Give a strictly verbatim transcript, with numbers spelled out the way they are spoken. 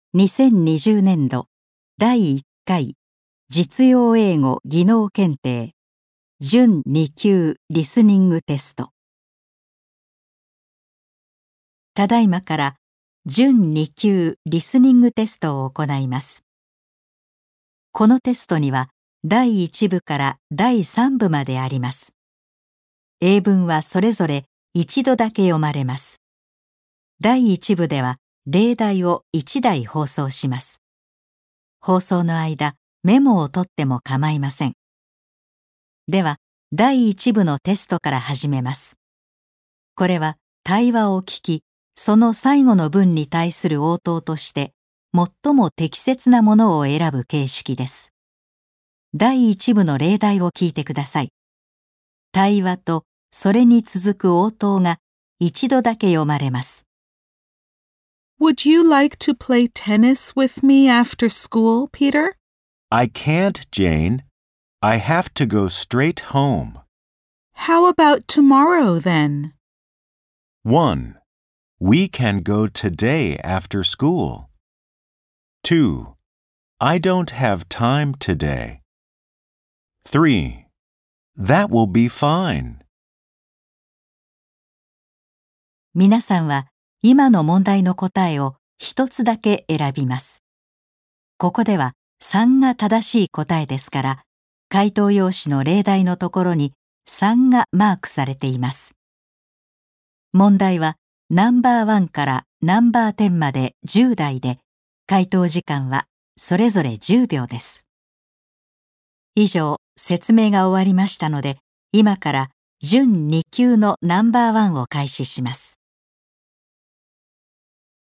にせんにじゅうねんどだいいっかい実用英語技能検定準に級リスニングテスト。ただいまから準に級リスニングテストを行います。このテストにはだいいち部からだいさん部まであります。英文はそれぞれ一度だけ読まれます。だいいち部では例題をいちだい放送します。放送の間、メモを取っても構いません。では、だいいち部のテストから始めます。これは対話を聞き、その最後の文に対する応答として、最も適切なものを選ぶ形式です。だいいち部の例題を聞いてください。対話とそれに続く応答が一度だけ読まれます。 Would you like to play tennis with me after school, Peter? I can't, Jane. I have to go straight home. How about tomorrow, then? one. We can go today after school. two. I don't have time today. three. That will be fine. 皆さんは今の問題の答えを一つだけ選びます。ここではさんが正しい答えですから、回答用紙の例題のところにさんがマークされています。問題はナンバーワンからナンバーテンまでじゅうだいで、回答時間はそれぞれじゅうびょうです。以上、説明が終わりましたので、今から準に級のナンバーワンを開始します。